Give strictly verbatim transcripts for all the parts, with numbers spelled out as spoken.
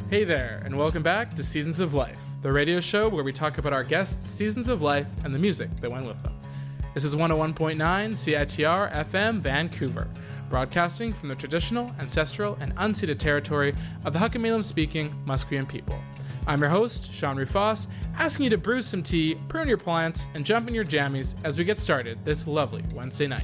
Hey there, and welcome back to Seasons of Life, the radio show where we talk about our guests' seasons of life and the music that went with them. This is one oh one point nine C I T R F M Vancouver, broadcasting from the traditional, ancestral, and unceded territory of the Huckamalam-speaking Musqueam people. I'm your host, Sean Rufus, asking you to brew some tea, prune your plants, and jump in your jammies as we get started this lovely Wednesday night.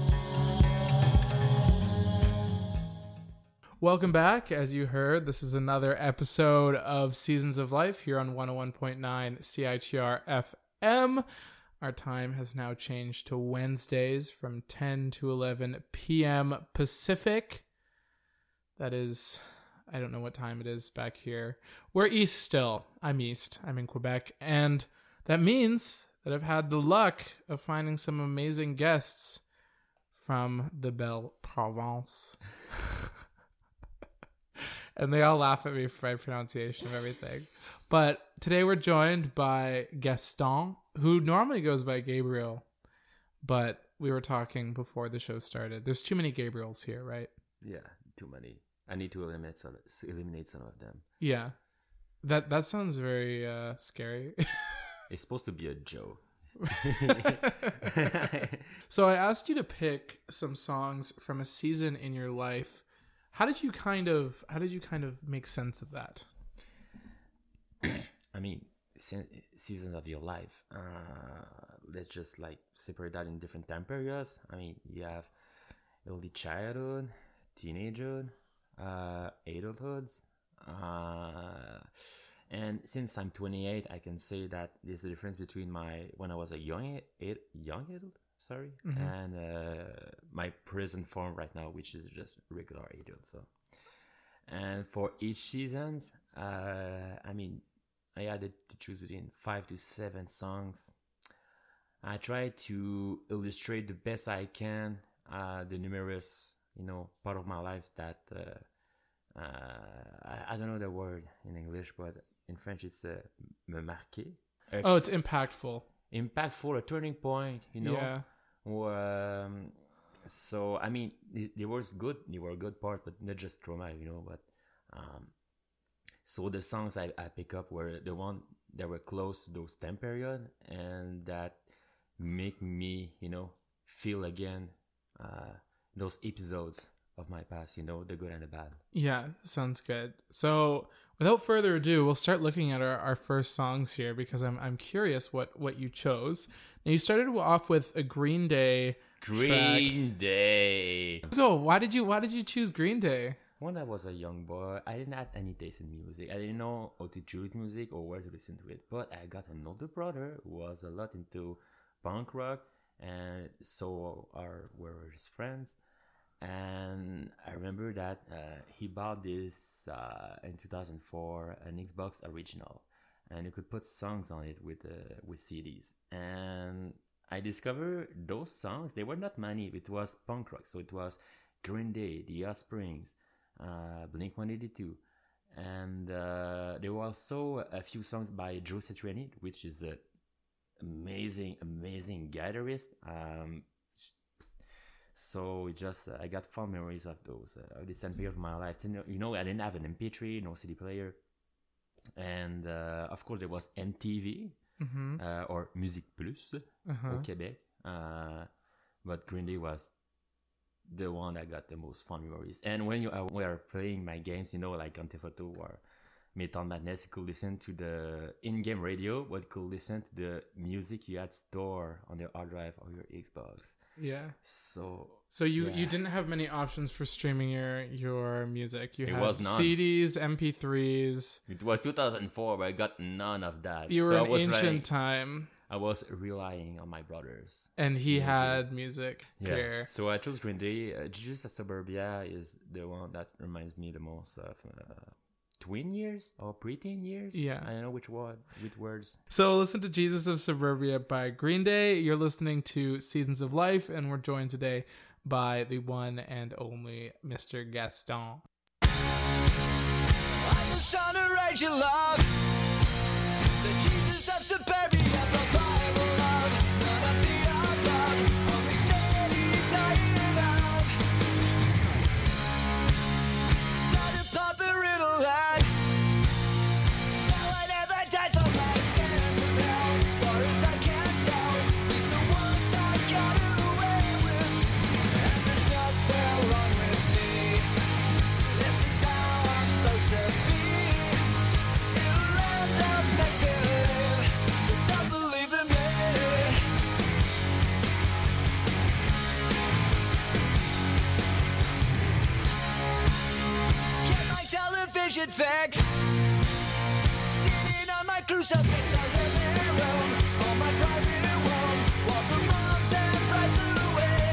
Welcome back. As you heard, this is another episode of Seasons of Life here on one oh one point nine C I T R F M. Our time has now changed to Wednesdays from ten to eleven p.m. Pacific. That is, I don't know what time it is back here. We're east still. I'm east. I'm in Quebec. And that means that I've had the luck of finding some amazing guests from the Belle Province. And they all laugh at me for my pronunciation of everything. But today we're joined by Gaston, who normally goes by Gabriel. But we were talking before the show started. There's too many Gabriels here, right? Yeah, too many. I need to eliminate some, eliminate some of them. Yeah. That that sounds very uh, scary. It's supposed to be a joke. So I asked you to pick some songs from a season in your life. How did you kind of how did you kind of make sense of that? I mean, se- seasons of your life. Uh, let's just like separate that in different time periods. I mean, you have early childhood, teenagehood, uh, adulthood. Uh, and since I'm twenty-eight, I can say that there's a difference between my when I was a young a- young adult. Sorry, mm-hmm. and uh, my present form right now, which is just regular adult. So, and for each seasons, uh, I mean, I had to choose between five to seven songs. I try to illustrate the best I can uh, the numerous, you know, part of my life that uh, uh, I, I don't know the word in English, but in French it's uh, me marquer. Oh, it's impactful. Impactful, a turning point, you know. Yeah. Or, um, so I mean, there was good, there were good part, but not just trauma, you know. But um, so the songs I, I pick up were the one that were close to those time period, and that make me, you know, feel again uh, those episodes of my past, you know, the good and the bad. Yeah, sounds good. So without further ado, we'll start looking at our, our first songs here because I'm I'm curious what, what you chose. Now you started off with a Green Day Green track. Day. Go. Why did you Why did you choose Green Day? When I was a young boy, I didn't have any taste in music. I didn't know how to choose music or where to listen to it. But I got an older brother who was a lot into punk rock, and so are were his friends. And I remember that uh, he bought this uh, in two thousand four, an Xbox original, and you could put songs on it with uh, with C Ds. And I discovered those songs. They were not many. It was punk rock, so it was Green Day, The Offsprings, uh, Blink one eighty-two, and uh, there were also a few songs by Joe Satriani, which is an amazing, amazing guitarist. Um, So it just, uh, I got fond memories of those, uh, of this time period of my life. You know, you know, I didn't have an M P three, no C D player. And, uh, of course, there was M T V, mm-hmm. uh, or Musique Plus, uh-huh. au Québec. Uh, but Green Day was the one that got the most fond memories. And when you uh, were playing my games, you know, like Grand Theft Auto or Metal Madness, you could listen to the in-game radio, but you could listen to the music you had stored on your hard drive or your Xbox. Yeah. So so you, yeah. you didn't have many options for streaming your your music. You it had was none. C Ds, M P threes. It was two thousand four, but I got none of that. You were so in I was ancient relying, time. I was relying on my brothers. And he music. had music. Yeah. Here. So I chose Green Day. Uh, Jesus of Suburbia is the one that reminds me the most of uh, twin years or preteen years. Yeah. I don't know which one, which words. So listen to Jesus of Suburbia by Green Day. You're listening to Seasons of Life, and we're joined today by the one and only Mister Gaston. I'm just trying to raise your love. The Jesus of Suburbia, the Bible love. None of the above. Only steady, tired of. Started popping riddle light. vision fix. Sitting on my crucifix, I live in a room, on my private room, while the moms and brides away.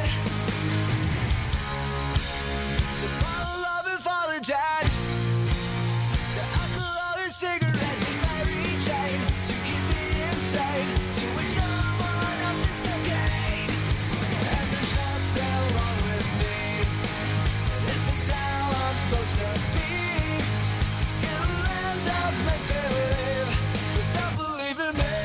To follow love and follow dad, to alcohol and cigarettes and Mary Jane, to keep me insane, doing someone else's cocaine. And there's nothing wrong with me. This is how I'm supposed to be. In a land of make-believe, but don't believe in me.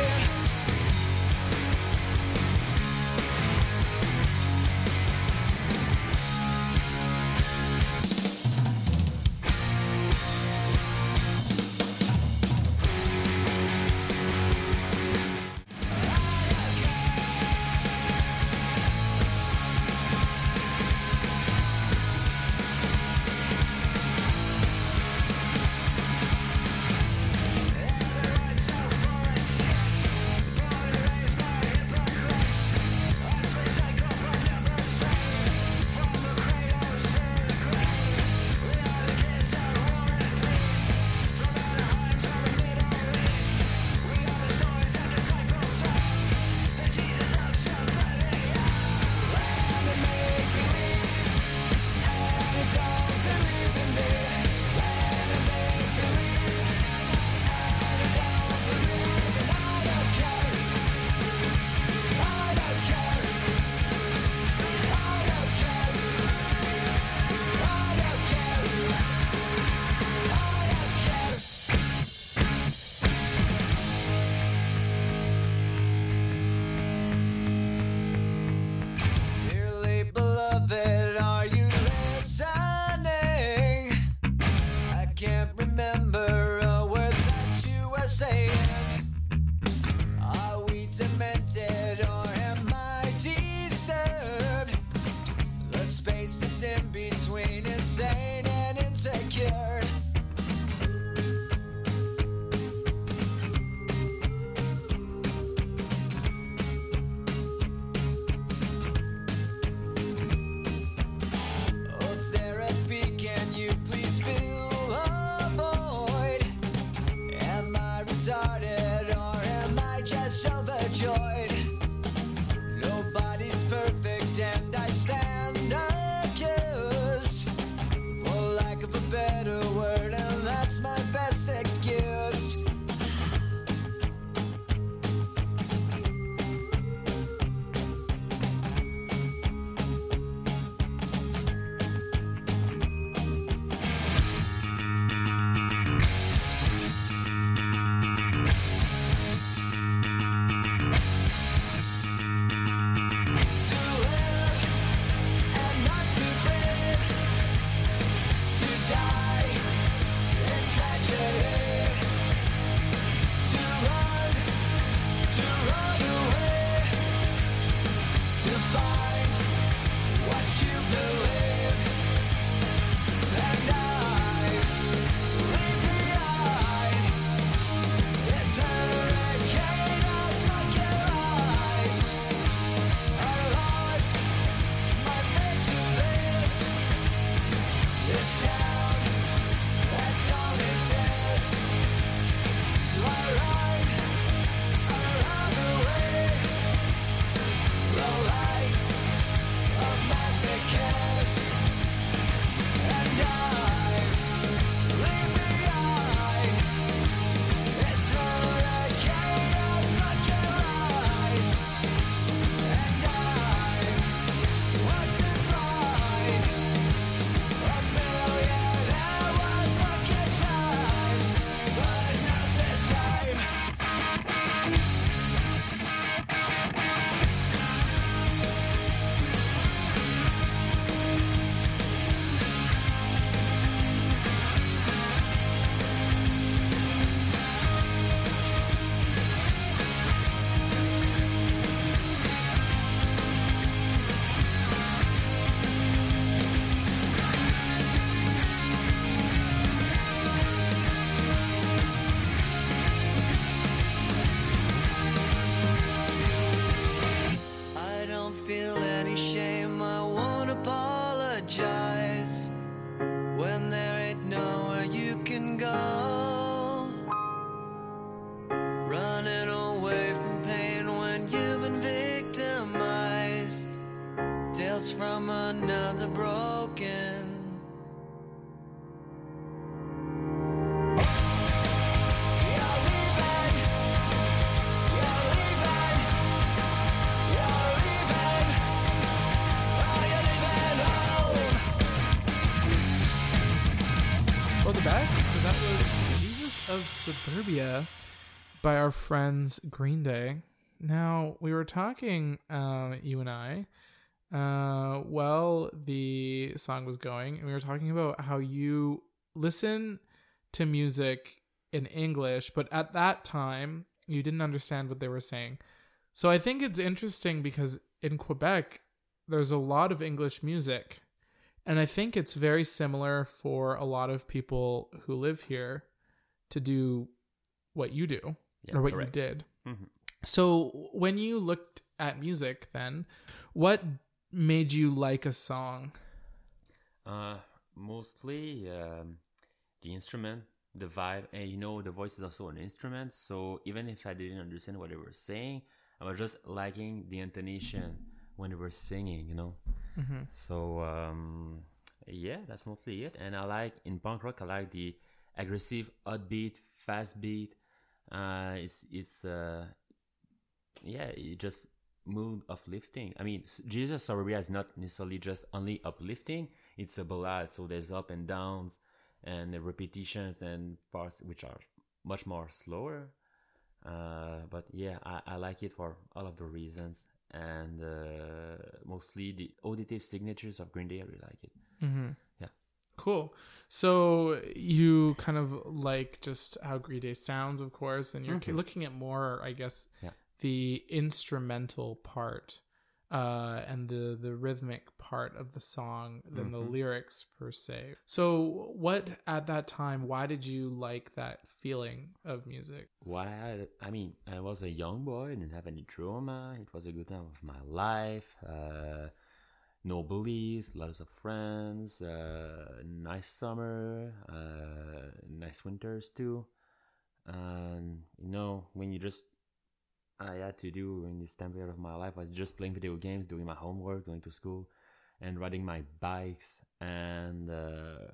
Dearly beloved, are you listening? I can't remember a word that you were saying. Are we demented or am I disturbed? The space that's in between insane and insecure. Oh, therapy, can you please fill a void? Am I retarded or am I just overjoyed? Nobody's perfect and I stand accused, for lack of a better word, and that's my best excuse. To live and not to breathe, to die the broken. You're leaving. You're leaving. You're leaving. Oh, you're leaving home. Welcome back. So that was Jesus of Suburbia by our friends Green Day. Now, we were talking, uh, you and I, uh, while the song was going, and we were talking about how you listen to music in English, but at that time, you didn't understand what they were saying. So I think it's interesting because in Quebec, there's a lot of English music, and I think it's very similar for a lot of people who live here to do what you do, Yeah, or what correct. you did. Mhm. So when you looked at music then, what made you like a song? Uh, mostly um, the instrument, the vibe, and you know the voice is also an instrument. So even if I didn't understand what they were saying, I was just liking the intonation when they were singing. You know. Mm-hmm. So um, yeah, that's mostly it. And I like in punk rock, I like the aggressive, upbeat, fast beat. Uh, it's it's uh, yeah, it just mood uplifting. I mean, s- Jesus Suburbia is not necessarily just only uplifting. It's a ballad, so there's up and downs and the repetitions and parts which are much more slower. Uh, but yeah, I, I like it for all of the reasons, and uh, mostly the auditive signatures of Green Day. I really like it. Mm-hmm. Yeah. Cool. So you kind of like just how Green Day sounds, of course, and you're Mhm. looking at more, I guess, Yeah. the instrumental part uh, and the, the rhythmic part of the song than the Mhm. lyrics per se. So what at that time, why did you like that feeling of music? Why? I, I mean, I was a young boy, didn't have any trauma. It was a good time of my life. Uh, no bullies, lots of friends, uh, nice summer, uh, nice winters too. And you know, when you just I had to do in this time period of my life was just playing video games, doing my homework, going to school, and riding my bikes and uh,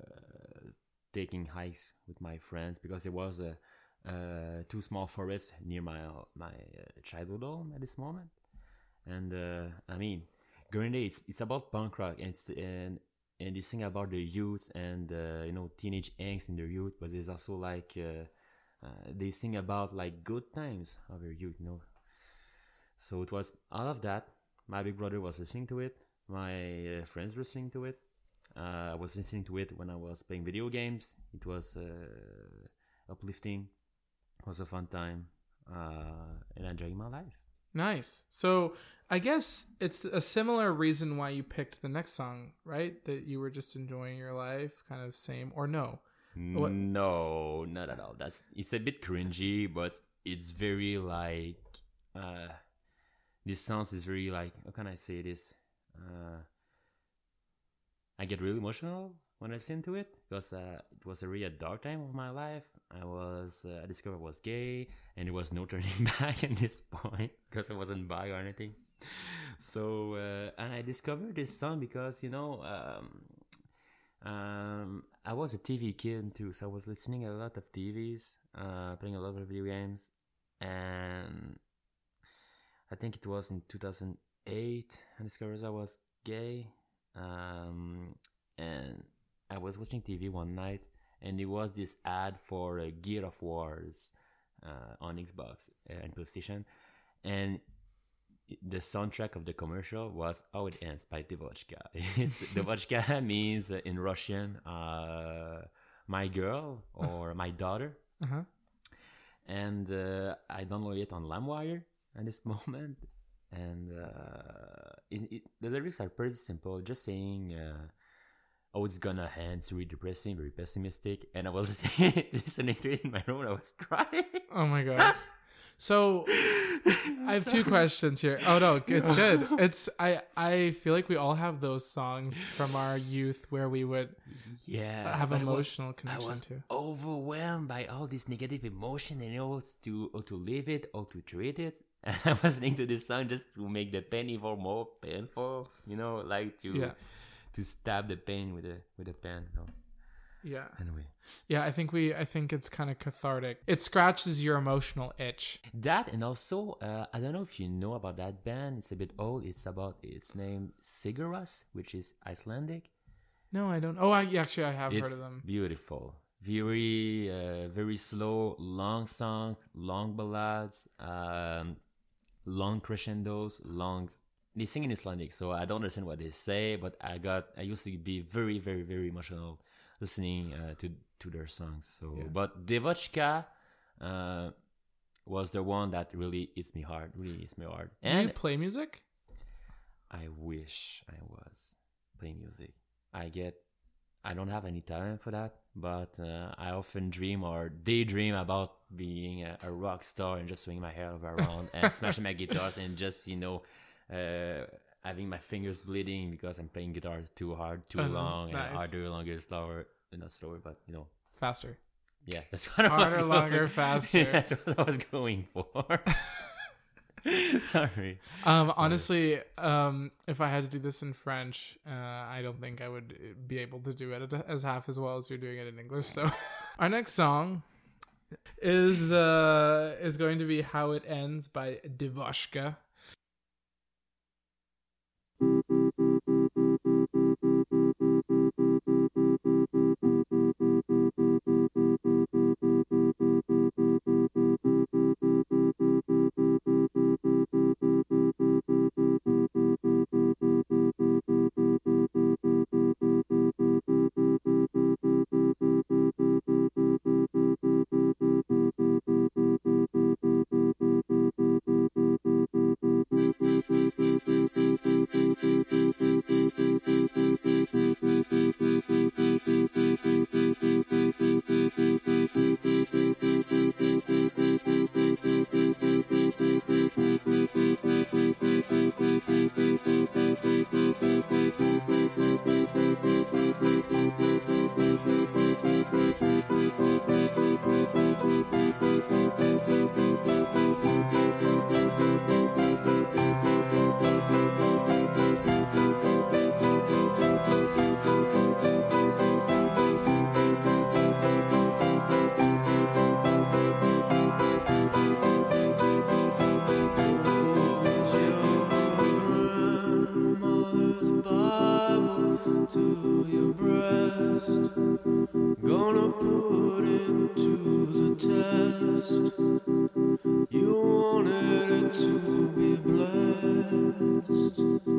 taking hikes with my friends because there was a uh, two small forests near my my uh, childhood home at this moment. And uh, I mean, Green Day, it's it's about punk rock, and it's and and they sing about the youth and uh, you know teenage angst in their youth, but there's also like uh, uh, they sing about like good times of your youth, you know. So it was all of that. My big brother was listening to it. My uh, friends were listening to it. Uh, I was listening to it when I was playing video games. It was uh, uplifting. It was a fun time, uh, and enjoying my life. Nice. So I guess it's a similar reason why you picked the next song, right? That you were just enjoying your life, kind of same, or no? What- No, not at all. That's it's a bit cringy, but it's very like uh, this sounds is very like how can I say this? Uh, I get really emotional when I listen to it because uh, it was a really dark time of my life. I was uh, I discovered I was gay, and there was no turning back at this point because I wasn't bi or anything. So uh, and I discovered this song because you know um, um, I was a T V kid too, so I was listening a lot of T Vs, uh, playing a lot of video games, and I think it was in two thousand eight I discovered I was gay. Um, and I was watching T V one night, and it was this ad for uh, Gear of Wars uh, on Xbox and PlayStation, and the soundtrack of the commercial was "How It Ends" by Devochka. It's Devochka means uh, in Russian uh, "my girl" or "my daughter," Uh-huh. and uh, I downloaded it on LimeWire at this moment. And uh, it, it, the lyrics are pretty simple, just saying, uh, "Oh, it's gonna end." It's really depressing, very pessimistic. And I was listening to it in my room, and I was crying. Oh my god. So I have two questions here. Oh no, it's good. It's I I feel like we all have those songs from our youth where we would Yeah, have but it was- emotional I connection was to. overwhelmed by all this negative emotion, and you know, to or to live it or to treat it. And I was listening to this song just to make the pain even more painful. You know, like to Yeah. to stab the pain with a with a pen. No. Yeah. Anyway, Yeah, I think we I think it's kind of cathartic. It scratches your emotional itch. that and also uh, I don't know if you know about that band. It's a bit old. It's about it's named Sigur Rós, which is Icelandic. No, I don't. Oh, I actually I have It's heard of them. beautiful. Very, uh, very slow, long song, long ballads, um, long crescendos, long. They sing in Icelandic, so I don't understand what they say. But I got, I used to be very, very, very emotional listening uh, to to their songs. So, Yeah. but Devochka uh, was the one that really hits me hard. Really hits me hard. Do you And play music? I wish I was playing music. I get, I don't have any talent for that, but uh, I often dream or daydream about being a, a rock star and just swinging my hair around and smashing my guitars and just, you know, uh, having my fingers bleeding because I'm playing guitar too hard, too Uh-huh, long, nice. and harder, longer, slower, not slower, but you know, Faster. yeah, that's what I was Harder, going. longer, faster. Yeah, that's what I was going for. Sorry. Um, honestly, um, if I had to do this in French, uh, I don't think I would be able to do it as half as well as you're doing it in English. So, our next song is uh, is going to be "How It Ends" by Devoshka. To your breast, gonna put it to the test. You wanted it to be blessed,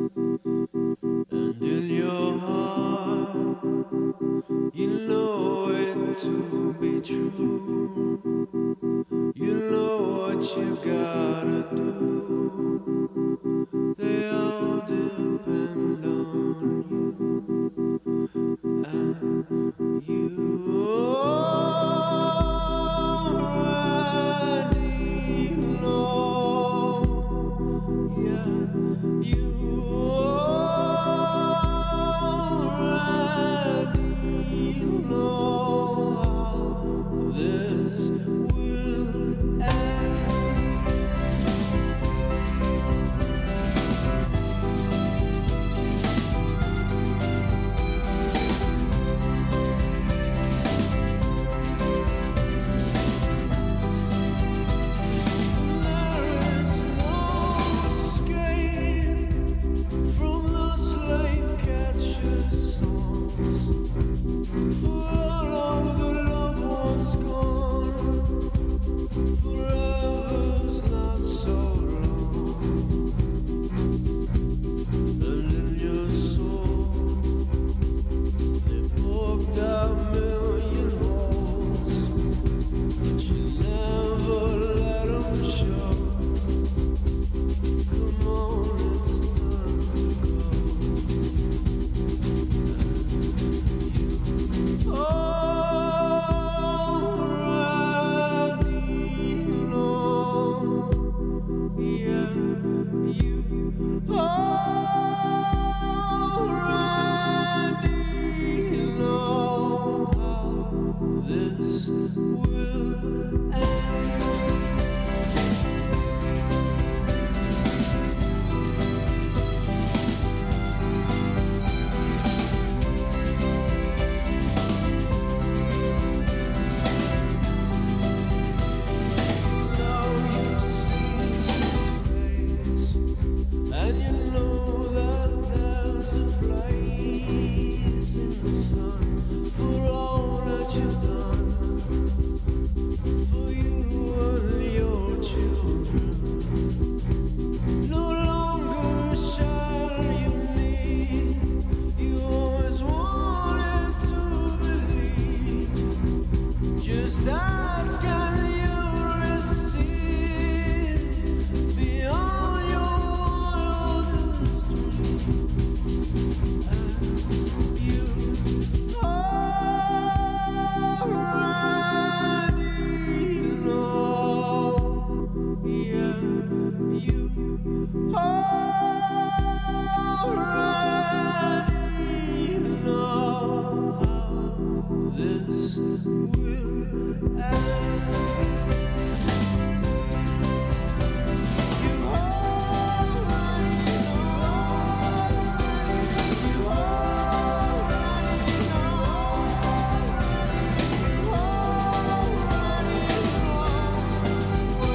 and in your heart, you know it to be true. You know what you gotta do. They all depend on you. And you already know, yeah, you already know how this will end. Just ask and you'll receive beyond your wildest dreams. And you already know, yeah, you already know how this will end. You already know, you already know, you already know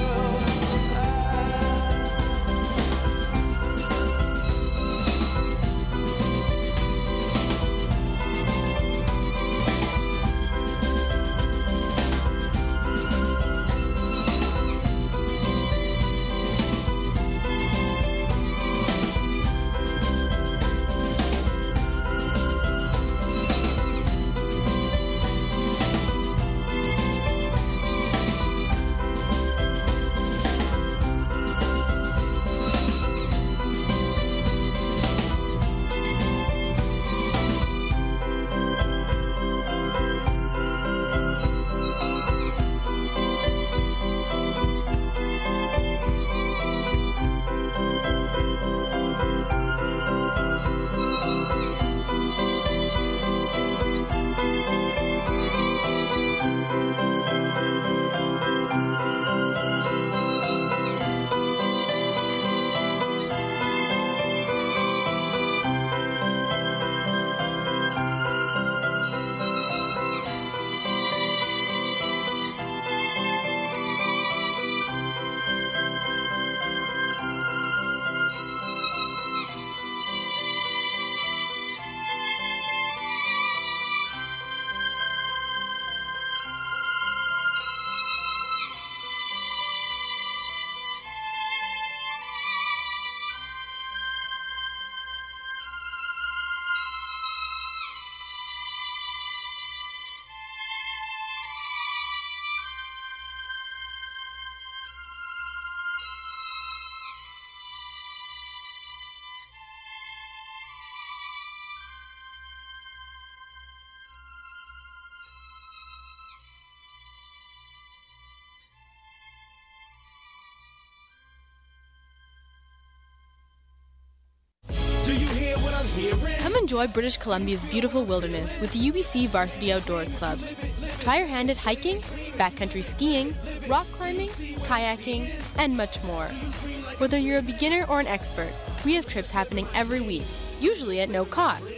Come enjoy British Columbia's beautiful wilderness with the U B C Varsity Outdoors Club. Try your hand at hiking, backcountry skiing, rock climbing, kayaking, and much more. Whether you're a beginner or an expert, we have trips happening every week, usually at no cost.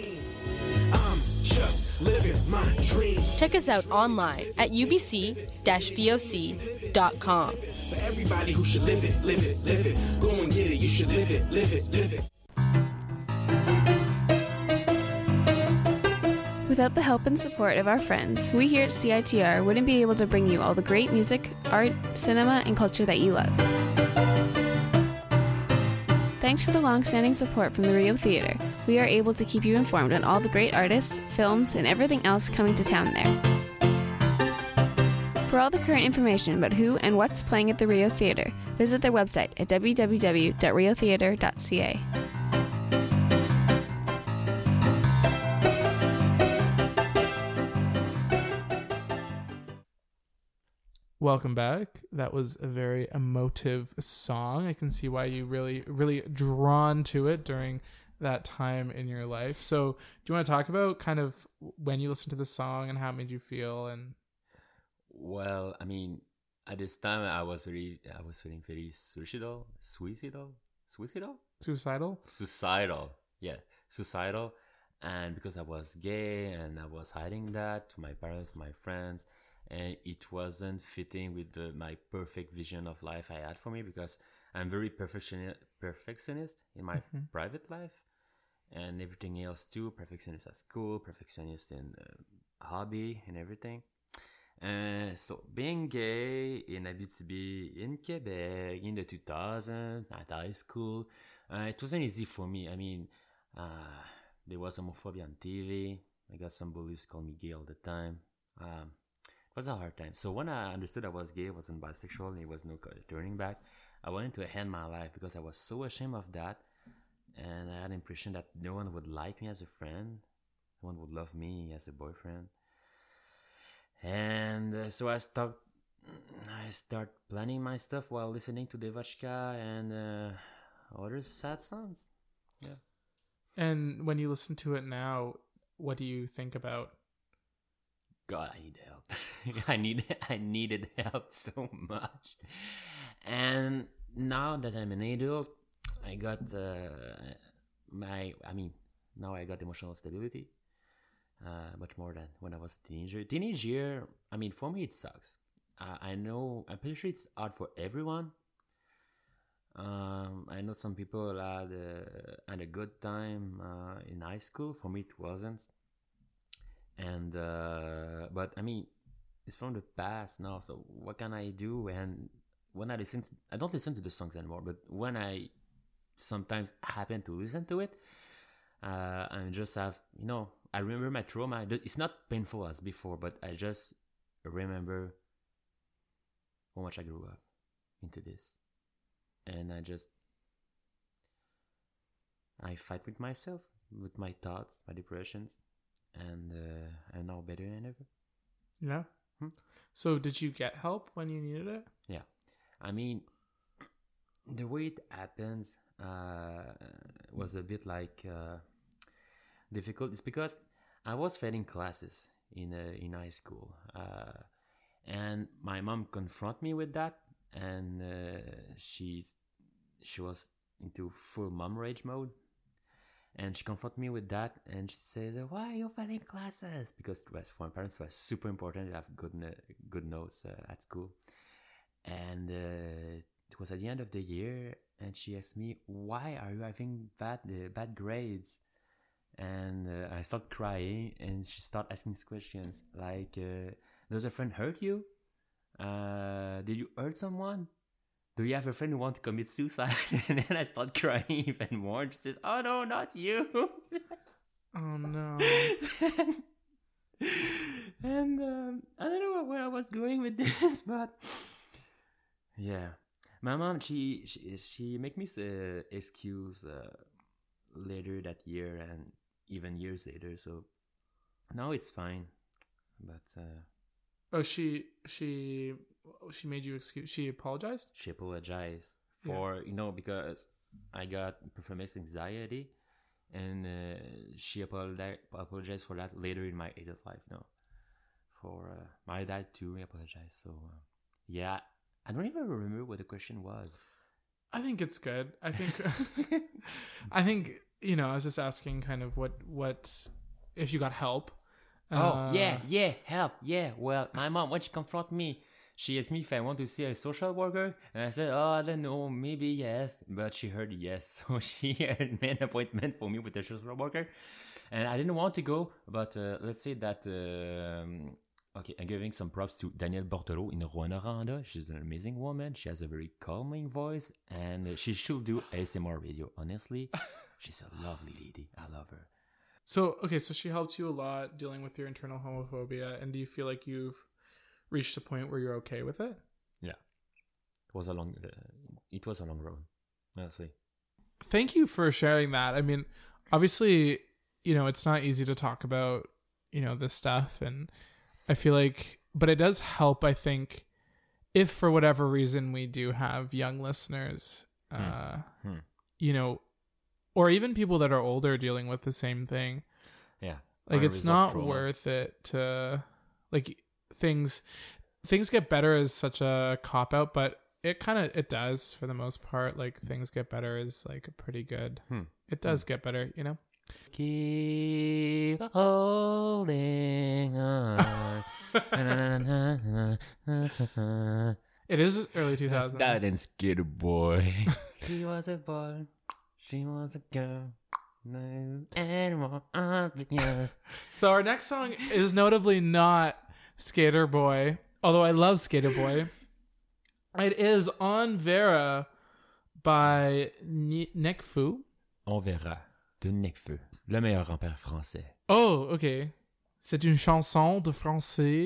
I'm just living my dream. Check us out online at u b c dash v o c dot com. For everybody who should live it, live it, live it. Go and get it, you should live it, live it, live it. Without the help and support of our friends, we here at C I T R wouldn't be able to bring you all the great music, art, cinema, and culture that you love. Thanks to the long-standing support from the Rio Theatre, we are able to keep you informed on all the great artists, films, and everything else coming to town there. For all the current information about who and what's playing at the Rio Theatre, visit their website at w w w dot rio theatre dot c a. Welcome back. That was a very emotive song. I can see why you really, really drawn to it during that time in your life. So, do you want to talk about kind of when you listened to the song and how it made you feel? And well, I mean, at this time, I was really, I was feeling very suicidal, suicidal, suicidal, suicidal, suicidal. Yeah, suicidal, and because I was gay and I was hiding that to my parents, my friends. And it wasn't fitting with the, my perfect vision of life I had for me, because I'm very perfectioni- perfectionist in my mm-hmm. private life and everything else too. Perfectionist at school, perfectionist in uh, hobby and everything. Uh, so being gay in Abitibi, in Quebec, in the two thousands, at high school, uh, it wasn't easy for me. I mean, uh, there was homophobia on T V. I got some bullies call me gay all the time. Um, It was a hard time. So when I understood I was gay, I wasn't bisexual, and it was no co- turning back, I wanted to end my life because I was so ashamed of that. And I had the impression that no one would like me as a friend. No one would love me as a boyfriend. And uh, so I start, I start planning my stuff while listening to Devachka and uh, other sad songs. Yeah. And when you listen to it now, what do you think about? God, I need help. I need I needed help so much. And now that I'm an adult, I got uh, my, I mean, now I got emotional stability. Uh, much more than when I was a teenager. Teenage year, I mean, for me it sucks. Uh, I know, I'm pretty sure it's hard for everyone. Um, I know some people had a, had a good time uh, in high school. For me, it wasn't. And uh, but I mean, it's from the past now. So what can I do? And when I listen, to, I don't listen to the songs anymore. But when I sometimes happen to listen to it, uh, I just have, you know, I remember my trauma. It's not painful as before, but I just remember how much I grew up into this. And I just, I fight with myself, with my thoughts, my depressions, and uh, I'm now better than ever. Yeah. Hmm? So did you get help when you needed it? Yeah. I mean, the way it happens uh, was a bit like uh, difficult. It's because I was failing classes in uh, in high school. Uh, and my mom confronted me with that. And uh, she's, she was into full mom rage mode. And she confronted me with that. And she says, why are you failing classes? Because it was, for my parents, it was super important to have good, good notes uh, at school. And uh, it was at the end of the year. And she asked me, why are you having bad, uh, bad grades? And uh, I started crying. And she started asking questions like, uh, does a friend hurt you? Uh, did you hurt someone? Do you have a friend who wants to commit suicide? And then I start crying even more. And she says, oh no, not you. Oh no. and and um, I don't know where I was going with this, but yeah. My mom, she she, she make me uh, excuse uh, later that year and even years later. So now it's fine. But... Uh, Oh, she she she made you excuse. She apologized. She apologized for yeah. you know because I got performance anxiety, and uh, she apologized apologized for that later in my adult life. No, for uh, my dad too, I apologized. So uh, yeah, I don't even remember what the question was. I think it's good. I think I think you know I was just asking kind of what what if you got help. Oh, uh, yeah, yeah, help, yeah. Well, my mom, when she confronted me, she asked me if I want to see a social worker. And I said, oh, I don't know, maybe yes. But she heard yes. So she had made an appointment for me with a social worker. And I didn't want to go. But uh, let's say that, um, okay, I'm giving some props to Danielle Bortolo in Rwanda. She's an amazing woman. She has a very calming voice. And she should do A S M R radio, honestly. She's a lovely lady. I love her. So, okay, so she helped you a lot dealing with your internal homophobia, and do you feel like you've reached a point where you're okay with it? Yeah. It was a long, uh, it was a long road, honestly. Thank you for sharing that. I mean, obviously, you know, it's not easy to talk about, you know, this stuff, and I feel like, but it does help, I think, if for whatever reason we do have young listeners, hmm. uh, Hmm. you know, or even people that are older dealing with the same thing. Yeah. Like, it's not trauma. worth it to, like, things, things get better is such a cop-out, but it kind of, it does for the most part. Like, things get better is, like, a pretty good, Hmm. it does hmm. get better, you know? Keep holding on. It is early two thousands. That and Skater Boy. He was a boy. She was a girl. No animal obvious. So our next song is notably not Skater Boy, although I love Skater Boy. It is On Verra by N- Nekfeu. On verra de Nekfeu, le meilleur rappeur français. Oh, ok. C'est une chanson de français.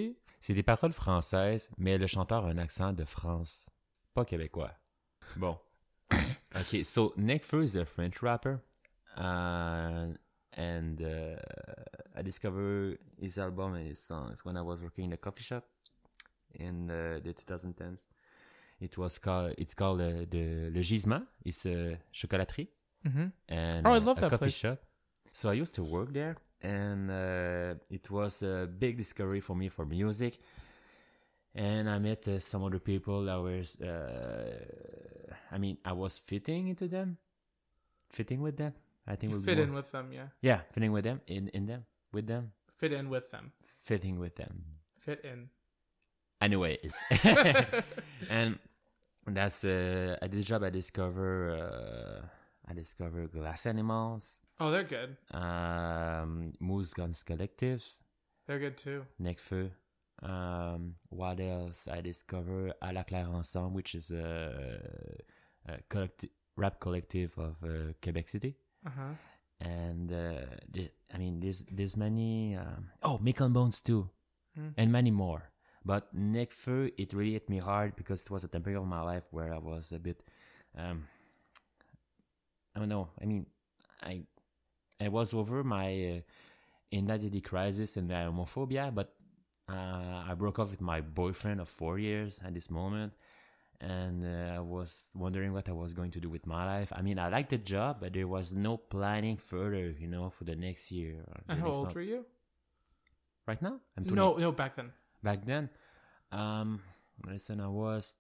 C'est des paroles françaises, mais le chanteur a un accent de France, pas québécois. Bon. Okay, so Nekfeu is a French rapper, uh, and uh, I discovered his album and his songs when I was working in a coffee shop in uh, the twenty tens. It was called, it's called uh, the Le Gisement. It's a chocolaterie Mm-hmm. and Oh, I uh, love a that coffee place. shop. So I used to work there, and uh, it was a big discovery for me for music. And I met uh, some other people that was, uh, I mean, I was fitting into them, fitting with them. I think You would fit be in more- with them, yeah. yeah, fitting with them, in in them, with them, Fit in with them. fitting with them. Fit in. Anyways, and that's uh, at this job I discover uh, I discover Glass Animals, Oh, they're good. um, Moose Guns Collectives, They're good too. Nekfeu. Um, what else? I discover À la Claire Ensemble, which is a, a collecti- rap collective of uh, Quebec City. Uh-huh. And uh, the, I mean, there's there's many. Um, oh, Mick and Bones too, Mm. and many more. But Nekfeu, it really hit me hard because it was a time period of my life where I was a bit. Um, I don't know. I mean, I I was over my uh, identity crisis and my homophobia, but uh, I broke up with my boyfriend of four years at this moment, and uh, I was wondering what I was going to do with my life. I mean, I liked the job, but there was no planning further, you know, for the next year. or the And how next old month. were you? Right now? I'm twenty. No, no, back then. Back then, um, listen, I was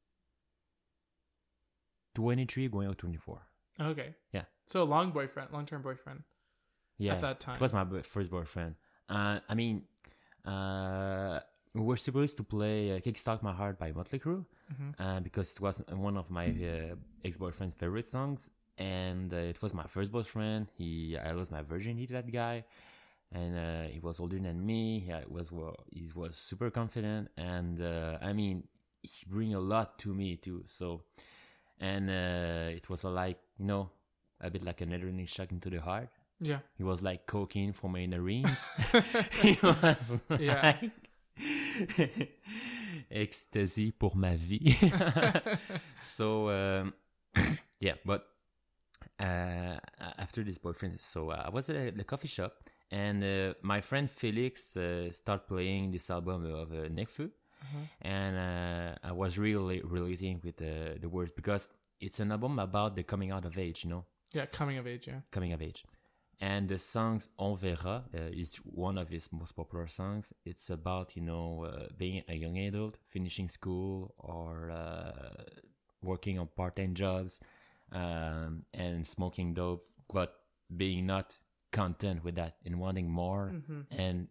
twenty-three going on twenty-four. Okay. Yeah. So long boyfriend, long-term boyfriend. Yeah, At that time. it was my bo- first boyfriend. Uh, I mean, uh, we were supposed to play uh, "Kickstart My Heart" by Motley Crue, Mhm. uh, because it was one of my uh, ex-boyfriend's favorite songs, and uh, it was my first boyfriend. He, I lost my virginity to that guy, and uh, he was older than me. Yeah, it was well, he was super confident, and uh, I mean, he bring a lot to me too. So, and uh, it was a, like you know, a bit like an adrenaline shock into the heart. Yeah. He was like cocaine for my narines. He was Yeah. like ecstasy pour ma vie. So um, yeah, but uh, after this boyfriend, so uh, I was at the coffee shop, and uh, my friend Felix uh, started playing this album of uh, Nekfeu, Mhm. and uh, I was really relating with uh, the words because it's an album about the coming out of age, you know, Yeah, coming of age, yeah. coming of age. And the songs On Verra uh, is one of his most popular songs. It's about, you know, uh, being a young adult, finishing school, or uh, working on part-time jobs, um, and smoking dope, but being not content with that and wanting more, Mhm. and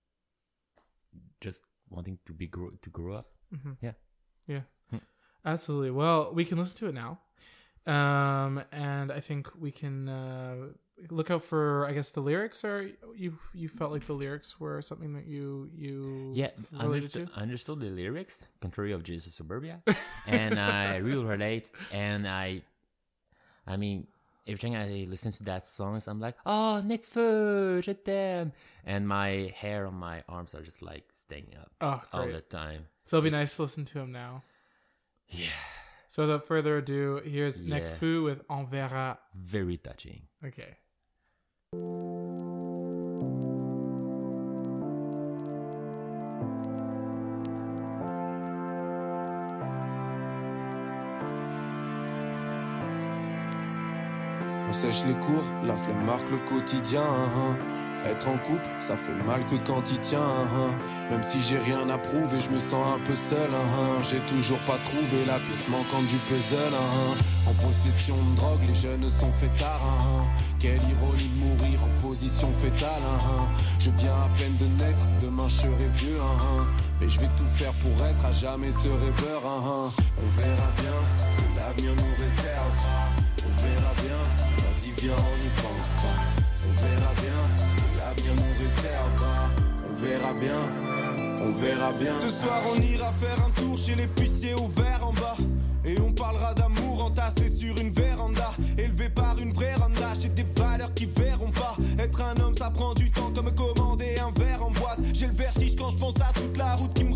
just wanting to be grow to grow up. Mhm. Yeah. Yeah. Hmm. Absolutely. Well, we can listen to it now. Um, and I think we can uh, look out for, I guess, the lyrics. Or you you felt like the lyrics were something that you you Yeah, I related understood, to. I understood the lyrics, contrary of Jesus Suburbia, and I really relate. And I, I mean, every time I listen to that song, I'm like, "Oh, Nekfeu, je t'aime," and my hair on my arms are just like staying up Oh, all great. the time. So it'll be nice to listen to him now. Yeah, So without further ado, here's Yeah. Nekfeu with On Verra. very touching. Okay. On sèche les cours, la flemme marque le quotidien. hein. Être en couple, ça fait mal que quand il tient. hein. Même si j'ai rien à prouver, je me sens un peu seul. hein. J'ai toujours pas trouvé la pièce manquante du puzzle. hein. En possession de drogue, les jeunes sont fêtards. hein. Quelle ironie de mourir en position fétale. hein. Je viens à peine de naître, demain je serai vieux. hein. Mais je vais tout faire pour être à jamais ce rêveur. hein. On verra bien ce que l'avenir nous réserve. On verra bien, vas-y viens on n'y pense pas. On verra bien ce que l'avenir nous réservera. On verra bien, on verra bien. Ce soir on ira faire un tour chez l'épicier ouvert en bas. Et on parlera d'amour entassé sur une véranda. Élevé par une vraie randa, j'ai des valeurs qui verront pas. Être un homme ça prend du temps comme commander un verre en boîte. J'ai le vertige quand je pense à toute la route qui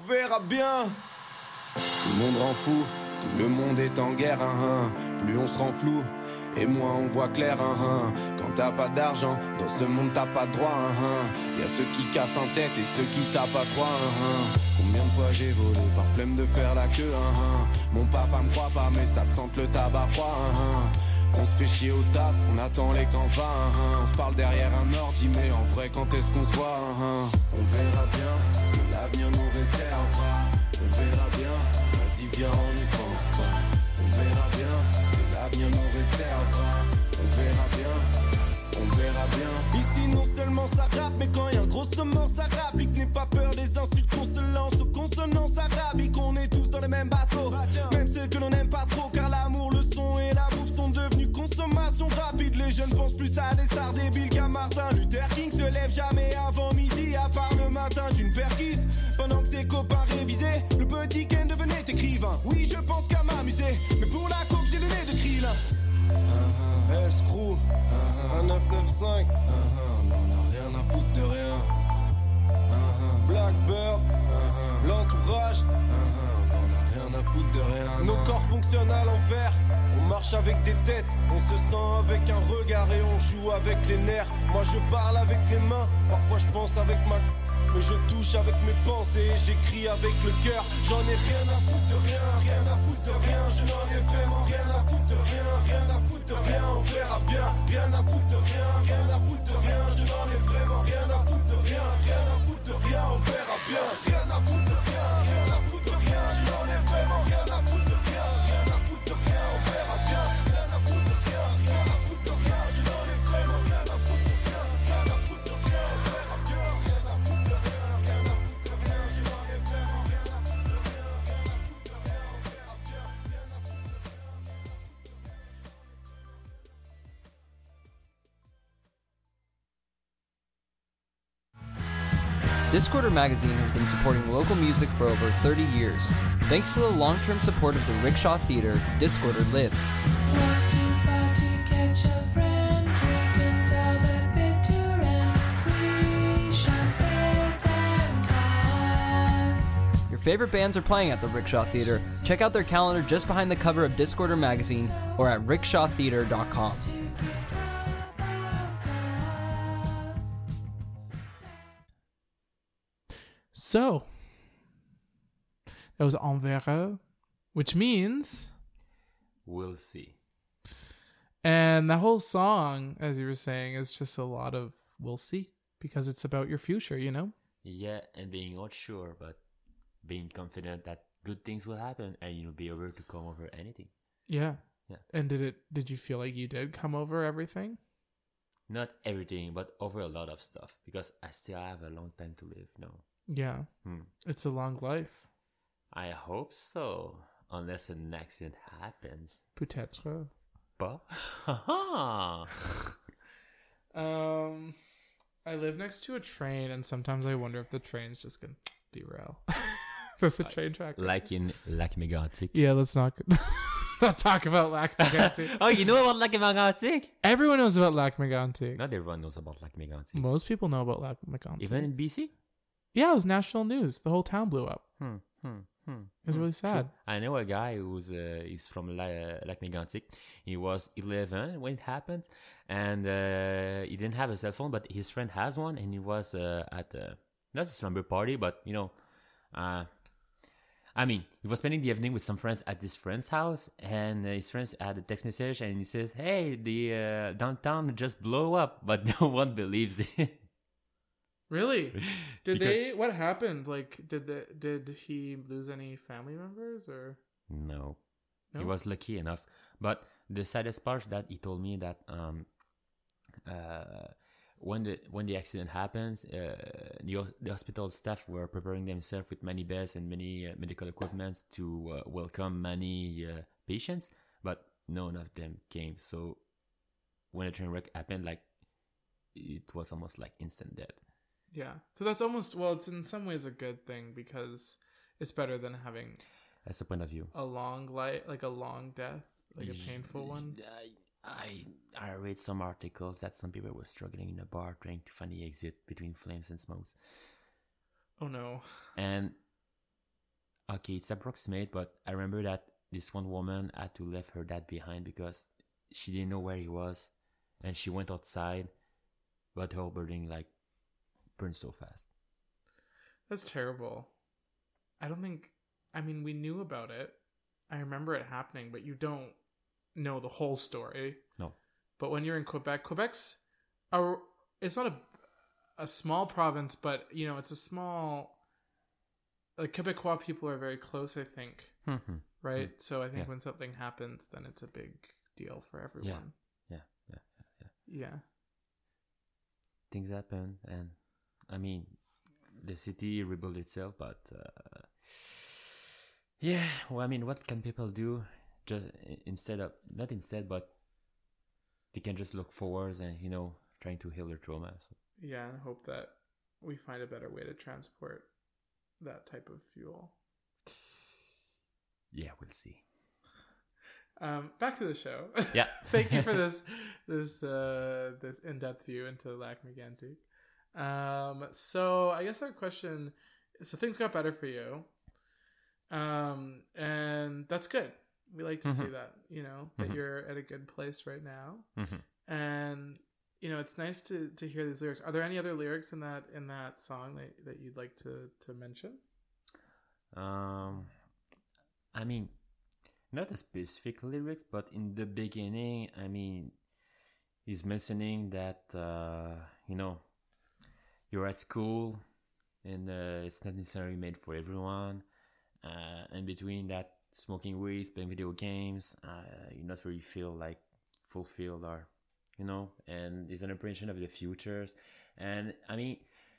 verra bien. Tout le monde rend fou, tout le monde est en guerre, hein, hein. Plus on se rend flou, et moins on voit clair, hein, hein. Quand t'as pas d'argent, dans ce monde t'as pas de droit, hein, hein. Y'a ceux qui cassent en tête et ceux qui tapent à trois, hein, hein. Combien de fois j'ai volé par flemme de faire la queue, hein, hein. Mon papa me croit pas mais ça te sente le tabac froid, hein, hein. On se fait chier au taf, on attend les camps va, hein, hein. On se parle derrière un ordi mais en vrai quand est-ce qu'on se voit, hein, hein. On verra bien ce que l'avenir nous réservera. On verra bien, vas-y viens on n'y pense pas. On verra bien ce que l'avenir nous réservera. On verra bien, on verra bien. Ici non seulement ça rappe, mais quand y a un gros saumon ça rapplique. N'aie pas peur des insultes qu'on se lance aux consonances arabiques. On est tous dans le même bateau, même ceux que l'on n'aime pas trop. Car l'amour, le son et la bouffe sont devenus consommation rapide. Les jeunes pensent plus à des stars débiles qu'à Martin Luther King. Se lève jamais avant midi, à part le matin d'une perquise. Pendant que ses copains révisaient, le petit Ken devenait écrivain. Oui, je pense qu'à m'amuser, mais pour la coke j'ai le nez de krill. Uh-huh. Hey, screw, uh-huh. un neuf neuf cinq, uh-huh. on n'a rien à foutre de rien. Uh-huh. Blackbird, uh-huh. l'entourage, uh-huh. on n'a rien à foutre de rien. Nos corps fonctionnent à l'envers, on marche avec des têtes, on se sent avec un regard et on joue avec les nerfs. Moi je parle avec les mains, parfois je pense avec ma... Mais je touche avec mes pensées, j'écris avec le cœur. J'en ai rien à foutre de rien, rien à foutre de rien. Je n'en ai vraiment rien à foutre de rien, rien à foutre de rien. On verra bien, rien à foutre de rien, rien à foutre de rien. Je n'en ai vraiment rien à foutre de rien, rien à foutre de rien. On verra bien, rien à foutre de rien, rien à foutre de rien. Je n'en ai vraiment rien à foutre de rien, rien à foutre de rien. On verra bien, rien à foutre de rien, rien à foutre de rien. Je n'en ai vraiment rien à foutre de rien, rien à foutre de rien. On verra bien, rien à foutre de rien. Discorder Magazine has been supporting local music for over thirty years. Thanks to the long-term support of the Rickshaw Theater, Discorder lives. Your favorite bands are playing at the Rickshaw Theater. Check out their calendar just behind the cover of Discorder Magazine or at rickshaw theater dot com. So, that was On verra, which means... We'll see. And that whole song, as you were saying, is just a lot of we'll see, because it's about your future, you know? Yeah, and being not sure, but being confident that good things will happen and you'll be able to come over anything. Yeah. Yeah. And did it? Did you feel like you did come over everything? Not everything, but over a lot of stuff, because I still have a long time to live, no. Yeah. Hmm. It's a long life. I hope so, unless an accident happens. Peut-être. But, haha! um, I live next to a train, and sometimes I wonder if the train's just gonna derail. There's a train track. Like in Lac Mégantic. Yeah, let's not not talk about Lac Mégantic. Oh, you know about Lac Mégantic? Everyone knows about Lac Mégantic. Not everyone knows about Lac Mégantic. Most people know about Lac Mégantic. Even in B C? Yeah, it was national news. The whole town blew up. Hmm, hmm, hmm. It was really sad. True. I know a guy who's uh, he's from La- Lac Mégantic. He was eleven when it happened, and uh, he didn't have a cell phone, but his friend has one, and he was uh, at uh, not a slumber party, but you know, uh, I mean, he was spending the evening with some friends at this friend's house, and uh, his friends had a text message, and he says, "Hey, the uh, downtown just blew up," but no one believes it. Really? Did Because- they? What happened? Like, did the did he lose any family members or? No. No? He was lucky enough. But the saddest part is that he told me that um, uh, when the when the accident happens, uh, the, ho- the hospital staff were preparing themselves with many beds and many uh, medical equipment to uh, welcome many uh, patients, but none of them came. So when the train wreck happened, like it was almost like instant death. Yeah. So that's almost, well, it's in some ways a good thing because it's better than having That's the point of view. a long life, like a long death, like a painful one. I, I I read some articles that some people were struggling in a bar trying to find the exit between flames and smokes. Oh no. And okay, it's approximate, but I remember that this one woman had to leave her dad behind because she didn't know where he was, and she went outside, but the whole building like burned so fast. That's terrible. I don't think. I mean, we knew about it. I remember it happening, but you don't know the whole story. No. But when you're in Quebec, Quebec's a, it's not a a small province, but you know, it's a small. Like Quebecois people are very close, I think. Mhm. Right? So I think Yeah. when something happens, then it's a big deal for everyone. Yeah, yeah, yeah, yeah. Yeah. Things happen, and I mean, the city rebuilt itself, but uh, yeah. Well, I mean, what can people do? Just instead of not instead, but they can just look forwards and you know trying to heal their trauma. So. Yeah, and hope that we find a better way to transport that type of fuel. Yeah, we'll see. Um, back to the show. Yeah. Thank you for this this uh, this in-depth view into Lac Mégantic. Um, so I guess our question, so things got better for you, um, and that's good. We like to see Mhm. that, you know, that Mhm. you're at a good place right now, Mhm. and you know, it's nice to to hear these lyrics. Are there any other lyrics in that in that song that that you'd like to to mention? Um, I mean, not a specific lyrics, but in the beginning, I mean, he's mentioning that uh, you know, you're at school, and uh, it's not necessarily made for everyone. Uh, and between that, smoking weed, playing video games, uh, you not really feel like fulfilled or, you know. And it's an impression of the futures. And I mean,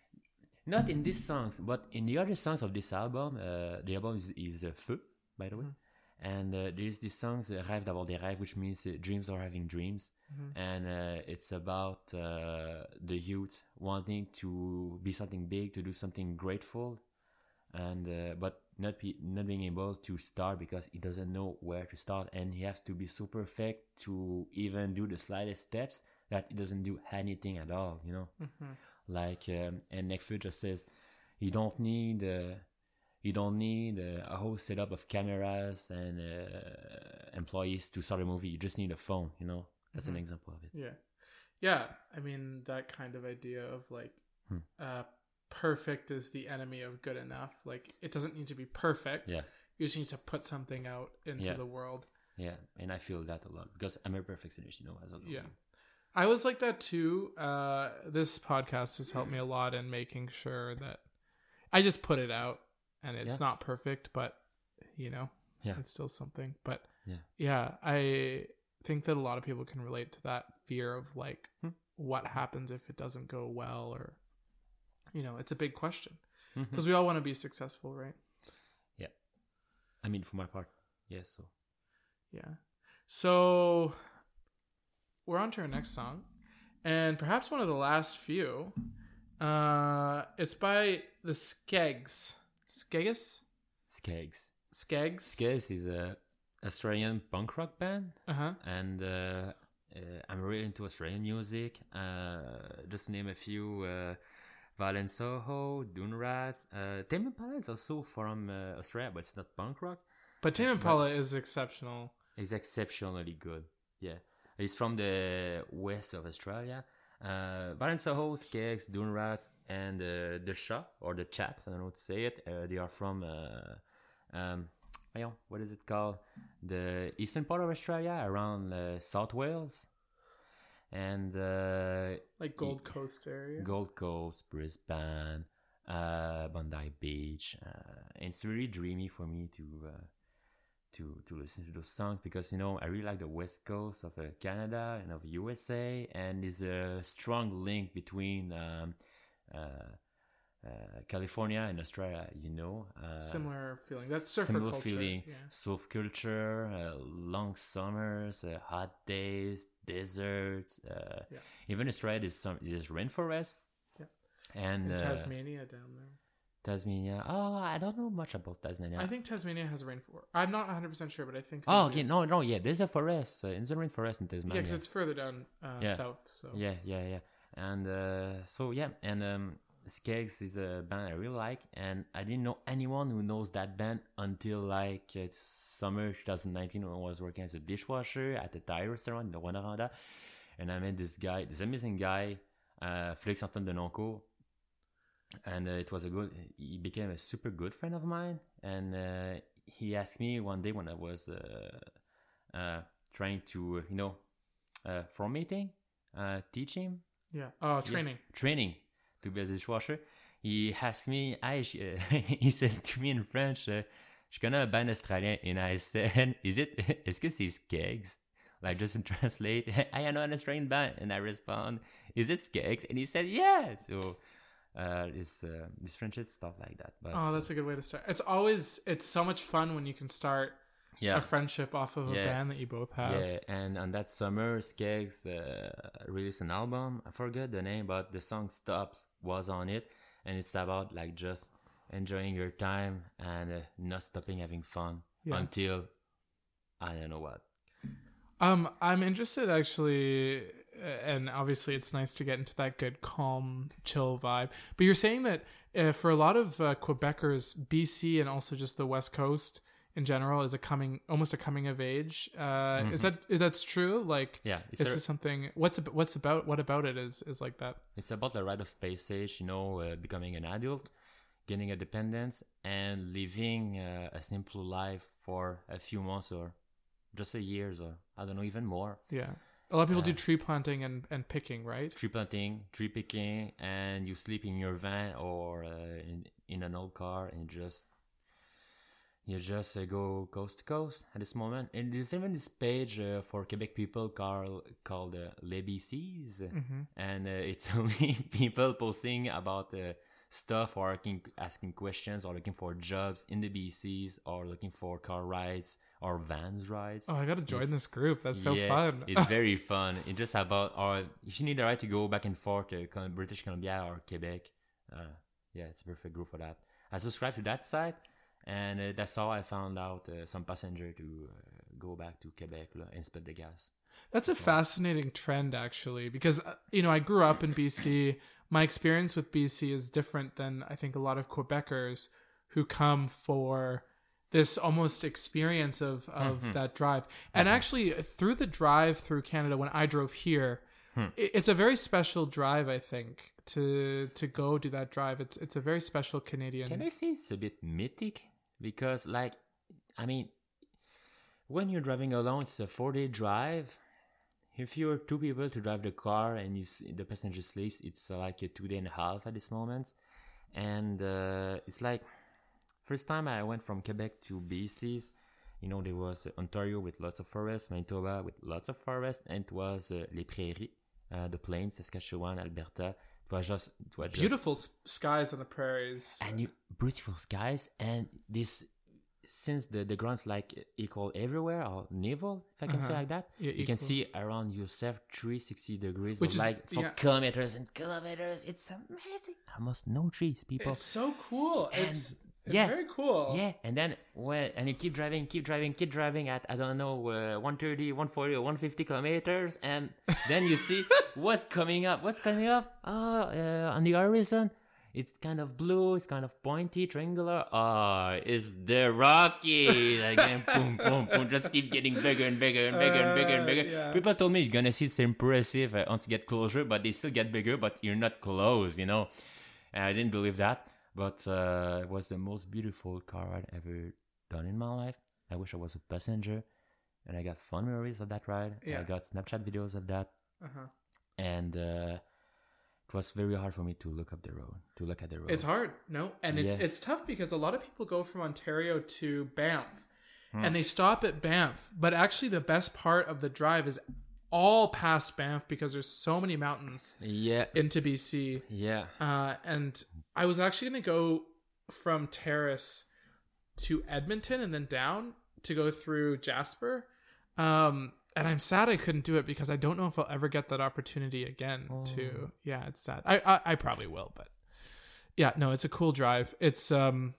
not in these songs, but in the other songs of this album. Uh, the album is, is uh, Feu, by the way. And uh, there's this song, uh, Rêve d'avoir des rêves, which means uh, dreams are having dreams. Mhm. And uh, it's about uh, the youth wanting to be something big, to do something grateful, and uh, but not be, not being able to start because he doesn't know where to start, and he has to be so perfect to even do the slightest steps that he doesn't do anything at all, you know. Mhm. Like um, and Nekfeu just says, you don't need uh, you don't need uh, a whole setup of cameras and uh, employees to start a movie. You just need a phone, you know. That's Mhm. an example of it. Yeah. Yeah. I mean, that kind of idea of like, Hmm. uh, perfect is the enemy of good enough. Like, it doesn't need to be perfect. Yeah. You just need to put something out into Yeah. the world. Yeah, and I feel that a lot because I'm a perfectionist, you know. As a Yeah. I was like that too. Uh, this podcast has helped me a lot in making sure that I just put it out, and it's Yeah. not perfect, but you know, Yeah. it's still something. But Yeah. yeah, I think that a lot of people can relate to that fear of like, Hmm. what happens if it doesn't go well, or you know, it's a big question Mhm. because we all want to be successful, right? Yeah. I mean, for my part, yes. So Yeah. So we're on to our next song, and perhaps one of the last few. Uh, it's by the Skeggs. Skeggs? Skeggs. Skeggs? Skeggs is a Australian punk rock band, Uh huh. and uh, uh, I'm really into Australian music. Uh, just to name a few: uh, Violent Soho, Dune Rats. Uh, Tame Impala is also from uh, Australia, but it's not punk rock. But Tame Impala is exceptional. It's exceptionally good. Yeah, it's from the west of Australia. Uh, Violent Soho, Skeggs, Dune Rats, and uh, the Shah or the Chats. I don't know how to say it. Uh, they are from uh, um, I don't know, what is it called? The eastern part of Australia, around uh, South Wales, and uh, Like Gold Coast area. Gold Coast, Brisbane, uh, Bondi Beach. Uh, and it's really dreamy for me to uh, to to listen to those songs because you know I really like the west coast of uh, Canada and of U S A, and there's a strong link between um, uh, uh, California and Australia. You know, uh, Similar feeling. That's surfer similar culture. feeling, Yeah. surf culture, uh, long summers, uh, hot days, deserts. Uh, Yeah. Even Australia, there's some there's rainforest. Yeah. And And uh, Tasmania down there. Tasmania. Oh, I don't know much about Tasmania. I think Tasmania has a rainforest. I'm not one hundred percent sure, but I think. Oh, they okay. do. No, no, yeah. There's a forest. Uh, there's a rainforest in Yeah, Tasmania. because it's further down uh, Yeah. south. So Yeah, yeah, yeah. And uh, so yeah, and um, Skeggs is a band I really like, and I didn't know anyone who knows that band until like it's summer twenty nineteen when I was working as a dishwasher at a Thai restaurant in Rwanda, and I met this guy, this amazing guy, uh, Félix Antoine de Noncourt, and uh, it was a good. He became a super good friend of mine, and uh, he asked me one day when I was uh, uh, trying to, you know, uh, formatting, uh, teach him. Yeah. Oh, training. Yeah, training to be a dishwasher. He asked me, I, uh, he said to me in French, uh, je connais un band australien. And I said, is it, est-ce que c'est Skeggs? Like, just to translate, I know an Australian band. And I respond, is it Skeggs? And he said, yeah. So, uh, it's, uh, this friendship stuff like that. But Oh, that's a good way to start. It's always, it's so much fun when you can start yeah. a friendship off of a Yeah. band that you both have. Yeah, and on that summer, Skeggs uh, released an album. I forget the name, but the song "Stops" was on it, and it's about like just enjoying your time and uh, not stopping having fun Yeah. until I don't know what. Um, I'm interested actually, uh, and obviously it's nice to get into that good, calm, chill vibe. But you're saying that uh, for a lot of uh, Quebecers, B C and also just the West Coast in general is a coming, almost a coming of age. Uh, Is that is that's true? Like, Yeah, it's is a- this something? What's ab- what's about what about it is is like that? It's about the rite of passage, you know, uh, becoming an adult, getting a dependence, and living uh, a simple life for a few months or just a years or I don't know, even more. Yeah, a lot of people do Uh, tree planting and and picking, right? Tree planting, tree picking, and you sleep in your van or uh, in in an old car and just you just uh, go coast to coast at this moment. And there's even this page uh, for Quebec people called called uh, Les B Cs, Mm-hmm. and uh, it's only people posting about uh, stuff or asking, asking questions or looking for jobs in the B Cs or looking for car rides or vans rides. Oh, I gotta join It's- this group. That's so Yeah, fun. It's very fun. It's just about, or you need the right to go back and forth to Col- British Columbia or Quebec. Uh, yeah, it's a perfect group for that. I subscribed to that site, and uh, that's how I found out uh, some passenger to uh, go back to Quebec la, and split the gas. That's a fascinating trend, actually, because, uh, you know, I grew up in B C. My experience with B C is different than I think a lot of Quebecers who come for this almost experience of, of Mm-hmm. that drive. And actually, through the drive through Canada, when I drove here, Hmm. it- it's a very special drive, I think, to to go do that drive. It's it's a very special Canadian. Can I say it's a bit mythic? Because, like, I mean, when you're driving alone, it's a four-day drive. If you're two people to drive the car and you s- the passenger sleeps, it's uh, like a two day and a half at this moment. And uh, it's like, first time I went from Quebec to B C's, you know, there was uh, Ontario with lots of forests, Manitoba with lots of forests, and it was uh, Les Prairies, uh, the plains, Saskatchewan, Alberta. It was just, it was just Beautiful s- skies on the prairies. and you, beautiful skies, and this, since the the ground's like equal everywhere or level, if I can say Uh-huh. like that, Yeah, you can equal. see around yourself three hundred sixty degrees, Which Which is- like for yeah. kilometers and kilometers. It's amazing. Almost no trees, people. It's so cool. And- It's it's yeah. very cool. Yeah, and then when and you keep driving, keep driving, keep driving at I don't know uh, one thirty, one forty, or one fifty kilometers, and then you see what's coming up. What's coming up? Oh, uh, on the horizon, it's kind of blue. It's kind of pointy, triangular. Ah, oh, it's the Rockies again. Boom, boom, boom. Just keep getting bigger and bigger and bigger and bigger and bigger. Uh, yeah. People told me you're gonna see it's impressive uh, once you get closer, but they still get bigger. But you're not close, you know. And I didn't believe that. But uh, it was the most beautiful car ride ever done in my life. I wish I was a passenger. And I got fun memories of that ride. Yeah. I got Snapchat videos of that. Uh-huh. And uh, it was very hard for me to look up the road, to look at the road. It's hard, no, and it's Yeah. it's tough because a lot of people go from Ontario to Banff, Hmm. and they stop at Banff. But actually, the best part of the drive is all past Banff because there's so many mountains Yeah. into B C. Yeah. Uh, and I was actually going to go from Terrace to Edmonton and then down to go through Jasper. Um, and I'm sad I couldn't do it because I don't know if I'll ever get that opportunity again to, yeah, it's sad. I, I, I probably will, but yeah, no, it's a cool drive. It's, um,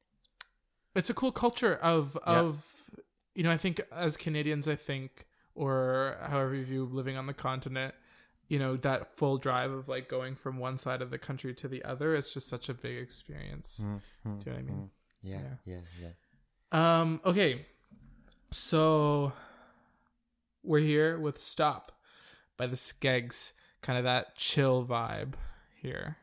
it's a cool culture of, Yeah. of, you know, I think as Canadians, I think, or however you view living on the continent, you know, that full drive of like going from one side of the country to the other is just such a big experience. Mm-hmm. Do you know what I mean? Yeah, Yeah. yeah, yeah. Um, okay. So we're here with Stop by the Skeggs, kind of that chill vibe here.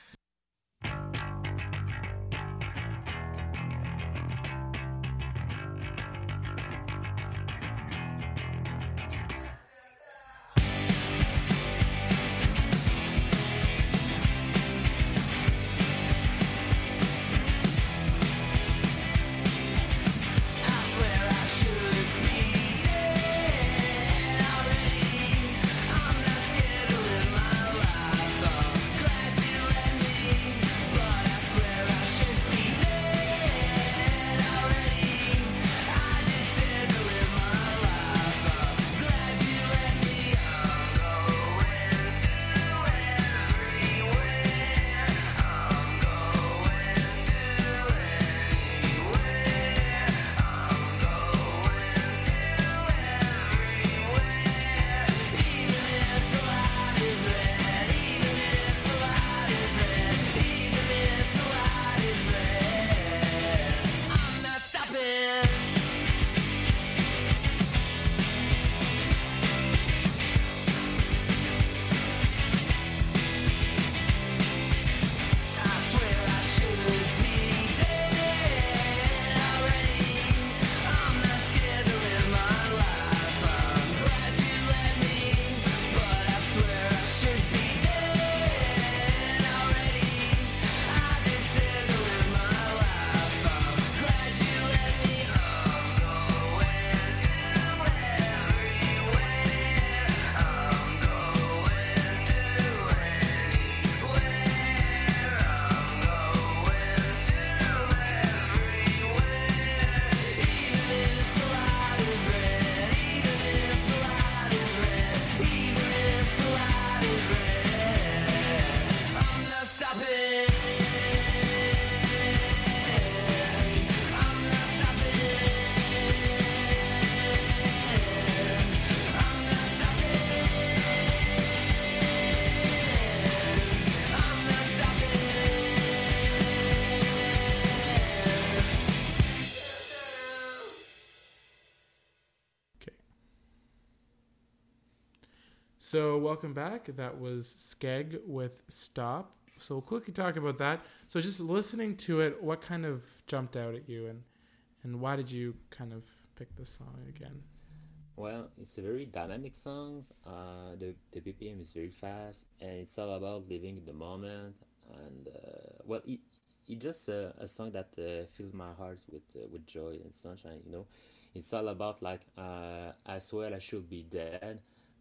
So welcome back. That was Skegg with Stop. So we'll quickly talk about that. So just listening to it, what kind of jumped out at you, and and why did you kind of pick this song again? Well, it's a very dynamic song. Uh, the the B P M is very fast, and it's all about living in the moment. And uh, well, it it's just a, a song that uh, fills my heart with uh, with joy and sunshine. You know, it's all about like uh, I swear I should be dead.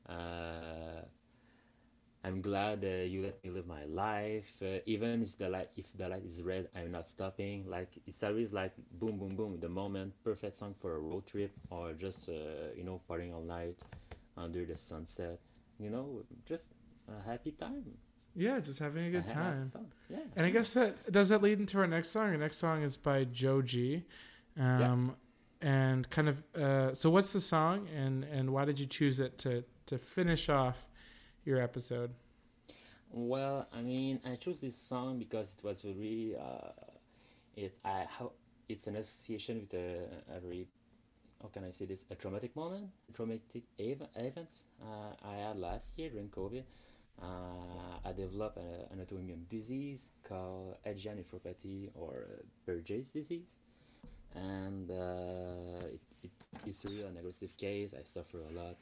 Uh, I'm glad uh, you let me live my life. Uh, even if the light if the light is red, I'm not stopping. Like it's always like boom, boom, boom. The moment, perfect song for a road trip or just uh, you know partying all night under the sunset. You know, just a happy time. Yeah, just having a good A happy time. song. Yeah. And I guess that does that lead into our next song. Our next song is by Joe G. Um, and kind of uh, so what's the song, and and why did you choose it to to finish off your episode? Well, I mean, I chose this song because it was very uh, it I how it's an association with a, a very, how can I say this, a traumatic moment, traumatic ev- events uh, I had last year during COVID. Uh, I developed a, an autoimmune disease called I G A nephropathy, or uh, Burgess disease, and uh, it, it it's really an aggressive case. I suffer a lot,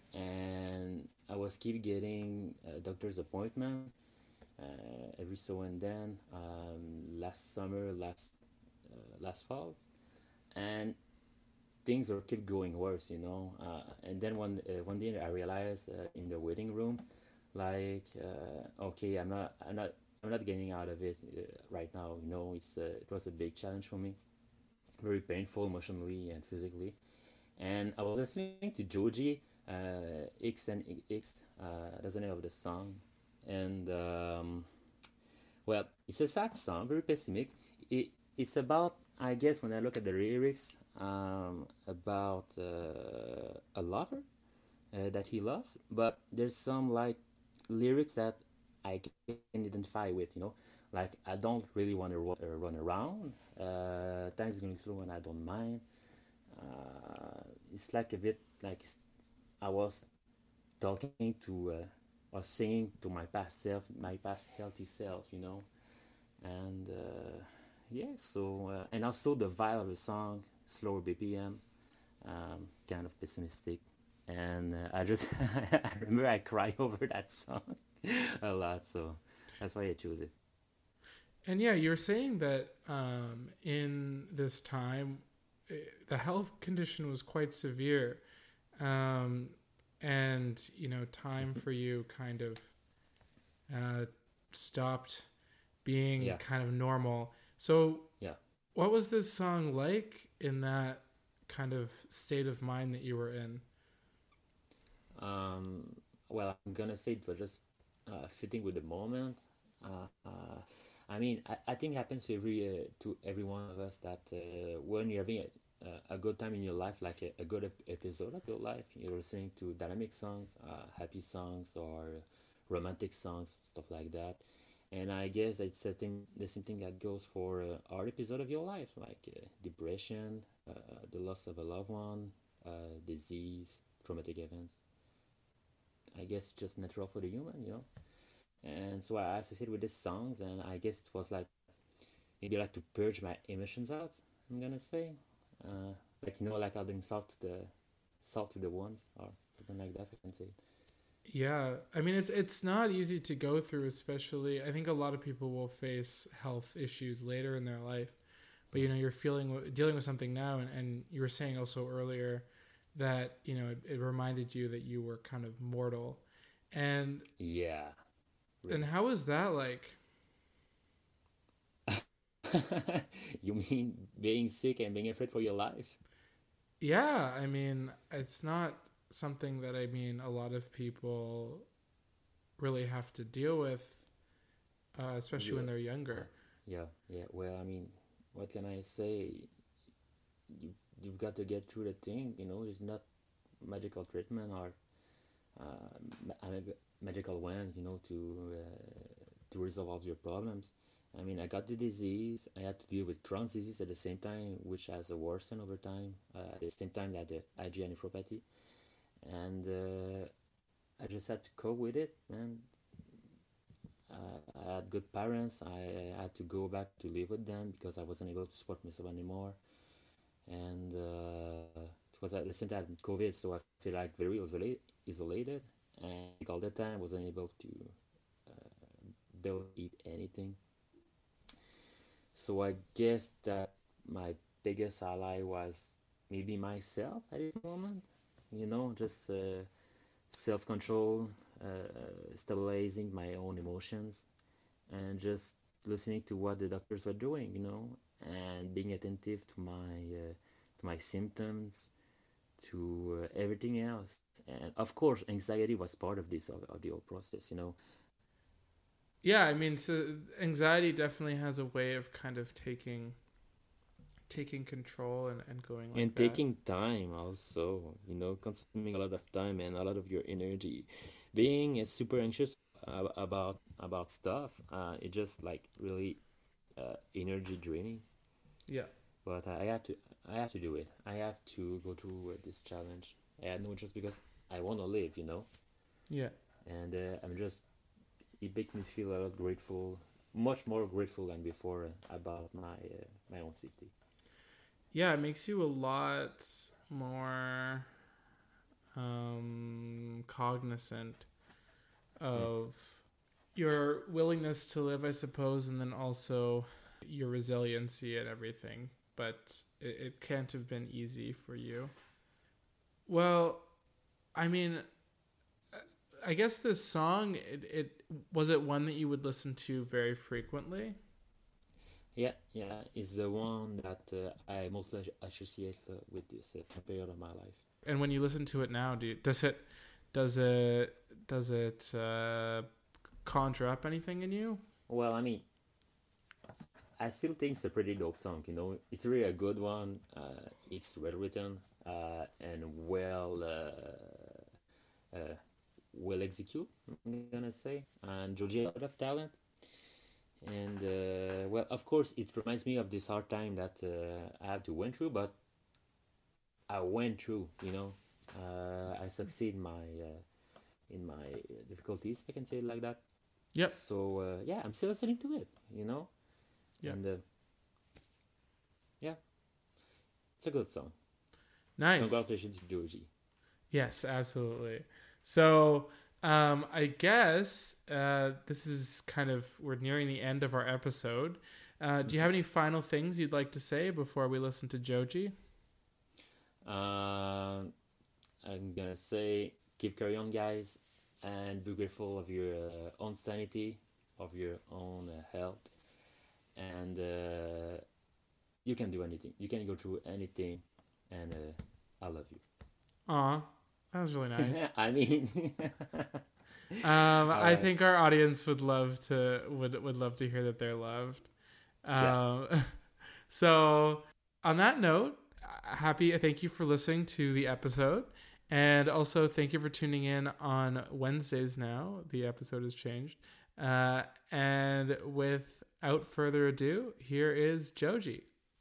and I was keep getting a doctor's appointment uh, every so and then. Um, last summer, last uh, last fall, and things were keep going worse, you know. Uh, and then one uh, one day I realized uh, in the waiting room, like, uh, okay, I'm not I'm not I'm not getting out of it uh, right now. You know, it's uh, it was a big challenge for me, very painful emotionally and physically. And I was listening to Joji, uh, X and X, uh, that's the name of the song. And, um, well, it's a sad song, very pessimistic. It, it's about, I guess, when I look at the lyrics, um, about uh, a lover uh, that he lost. But there's some, like, lyrics that I can identify with, you know. Like, I don't really want to ru- uh, run around. Uh, time is going slow and I don't mind. Uh, it's like a bit like s- I was talking to, uh, or singing to my past self, my past healthy self, you know. And uh, yeah, so, uh, and also the vibe of the song, slower B P M, um, kind of pessimistic. And uh, I just, I remember I cry over that song a lot, so that's why I chose it. And yeah, you're saying that um, in this time, eh, the health condition was quite severe, um, and you know, time for you kind of uh, stopped being Yeah, kind of normal. So, yeah. what was this song like in that kind of state of mind that you were in? Um, well, I'm gonna say it was just uh, fitting with the moment. Uh, uh, I mean, I, I think it happens to every uh, to every one of us that uh, when you're having a, a good time in your life, like a, a good ep- episode of your life, you're listening to dynamic songs, uh, happy songs, or romantic songs, stuff like that. And I guess it's the thing, the same thing that goes for uh, our episode of your life, like uh, depression, uh, the loss of a loved one, uh, disease, traumatic events. I guess just natural for the human, you know. And so I associated with these songs, and I guess it was like maybe like to purge my emotions out. I'm gonna say, uh, like you know, like adding salt to the salt to the wounds, or something like that. If I can say. Yeah, I mean it's it's not easy to go through, especially I think a lot of people will face health issues later in their life. But you know, you're feeling dealing with something now, and, and you were saying also earlier that you know it, it reminded you that you were kind of mortal, and Yeah, and really. how was that like? You mean being sick and being afraid for your life? Yeah, I mean it's not something that I mean a lot of people really have to deal with, uh, especially when Yeah. they're Uh, younger. yeah, yeah. Well, I mean, what can I say? You've you've got to get through the thing. You know, it's not magical treatment or uh, ma- mag- magical wand, you know, to uh, to resolve all your problems. I mean, I got the disease. I had to deal with Crohn's disease at the same time, which has worsened over time. Uh, at the same time that the IgA nephropathy, and uh, I just had to cope with it, man. Uh, I had good parents. I, I had to go back to live with them because I wasn't able to support myself anymore. And uh, it was at the same time COVID, so I feel like very isolate, isolated. And all the time, I wasn't able to barely eat anything. So I guess that my biggest ally was maybe myself at this moment. You know, just uh, self control, uh, stabilizing my own emotions, and just listening to what the doctors were doing. You know, and being attentive to my uh, to my symptoms, to uh, everything else. And of course, anxiety was part of this of, of the whole process. You know, Yeah, I mean, so anxiety definitely has a way of kind of taking taking control and, and going like and that. taking time also, you know, consuming a lot of time and a lot of your energy, being uh, super anxious uh, about about stuff. Uh, it just like really uh, energy draining. Yeah. But I had to, I have to do it. I have to go through uh, this challenge. I had no choice because I want to live, you know. Yeah. And uh, I'm just, it makes me feel a lot grateful, much more grateful than before uh, about my uh, my own safety. Yeah, it makes you a lot more um, cognizant Mm. of your willingness to live, I suppose, and then also your resiliency and everything. But it, it can't have been easy for you. Well, I mean, I guess this song, it, it was it one that you would listen to very frequently? Yeah, yeah, it's the one that uh, I mostly associate uh, with this uh, period of my life. And when you listen to it now, do you, does it does it does it uh, conjure up anything in you? Well, I mean, I still think it's a pretty dope song. You know, it's really a good one. Uh, it's well written uh, and well uh, uh, will execute, I'm gonna say. And Joji has a lot of talent. And, uh, well, of course, it reminds me of this hard time that uh, I had to went through, but I went through, you know. Uh, I succeed in my, uh, in my difficulties, if I can say it like that. Yep. So, uh, yeah, I'm still listening to it, you know. Yep. And, uh, yeah, it's a good song. Nice. Congratulations, Joji. Yes, absolutely. So, um, I guess uh, this is kind of, we're nearing the end of our episode. Uh, do you have any final things you'd like to say before we listen to Joji? Uh, I'm gonna say, keep carry on, guys, and be grateful of your uh, own sanity, of your own uh, health, and uh, you can do anything. You can go through anything, and uh, I love you. Aw, that was really nice. I mean, um, I right. think our audience would love to would would love to hear that they're loved. Um, yeah. So, on that note, happy. Thank you for listening to the episode, and also thank you for tuning in on Wednesdays. Now the episode has changed, uh, and without further ado, here is Joji.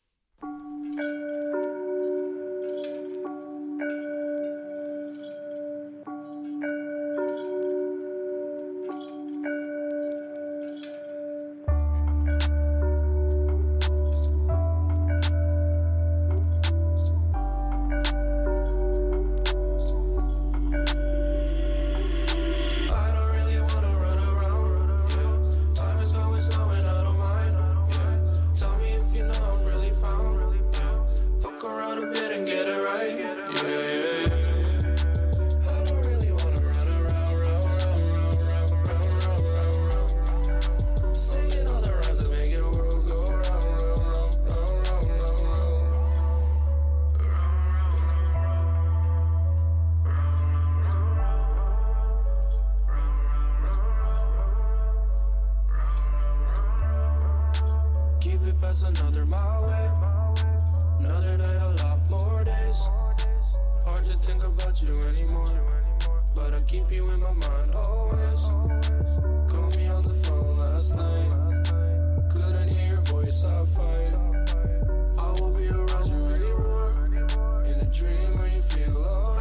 Another mile away, another night, a lot more days. Hard to think about you anymore, but I keep you in my mind always. Called me on the phone last night, couldn't hear your voice, I fight. I will be around you anymore, in a dream where you feel alright.